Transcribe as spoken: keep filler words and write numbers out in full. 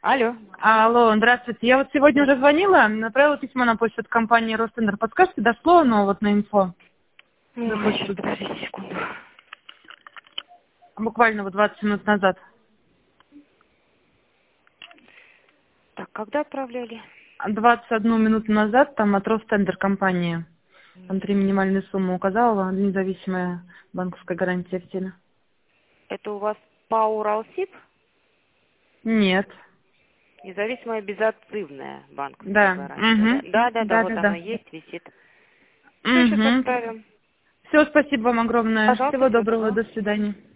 Алло. Алло, здравствуйте. Я вот сегодня уже звонила, направила письмо на почту от компании Ростендер. Подскажите, дошло оно вот на инфо? Ну, На почту. сейчас, подождите секунду. Буквально вот двадцать минут назад. Так, когда отправляли? двадцать одну минуту назад там от Ростендер компании. Там три минимальные суммы указала, независимая банковская гарантия в теме. Это у вас ПАО «Уралсиб»? Нет. Независимая безотзывная банковская Да. гарантия, Угу. да? Да, да, да, Да, вот да, оно да. есть, висит. Все, сейчас Угу. отправим. Все, спасибо вам огромное. Пожалуйста, Всего всего доброго, доброго. до свидания.